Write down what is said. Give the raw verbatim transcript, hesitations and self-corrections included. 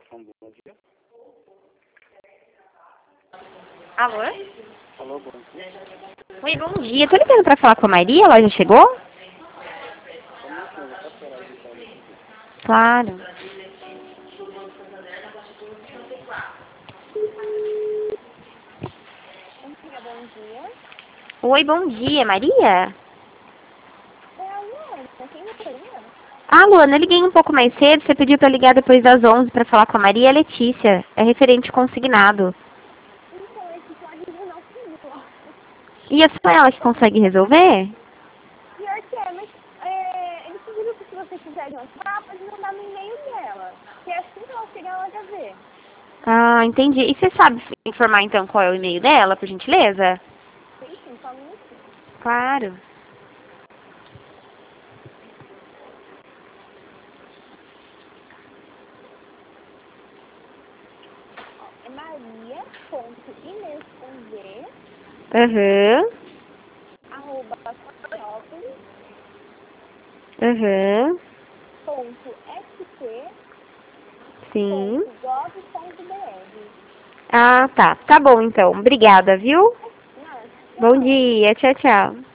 Um bom dia. Alô? Alô, bom dia. Oi, bom dia. Tô ligando pra falar com a Maria, ela já chegou? Só um minutinho, eu vou esperar ele entrar aqui. Claro. Bom dia. Oi, bom dia, Maria? É a Luana, quem gostaria? Ah, Luana, eu liguei um pouco mais cedo, você pediu pra ligar depois das onze pra falar com a Maria Letícia. É referente consignado. Então, esse pode vir não comigo. E é só ela que consegue resolver? Pior que é, mas é, eles pediram que se você quiser adiantar, pode mandar no e-mail dela. Que é assim que ela chegar, ela já vê. Ah, entendi. E você sabe informar então qual é o e-mail dela, por gentileza? Tem sim, só um minutinho. Claro. É maria.inês com Z, Aham. arroba florianópolis Aham. ponto s p Sim. ponto gov ponto b r. Ah, tá. Tá bom então. Obrigada, viu? Mas, Bom tchau. dia. Tchau, tchau.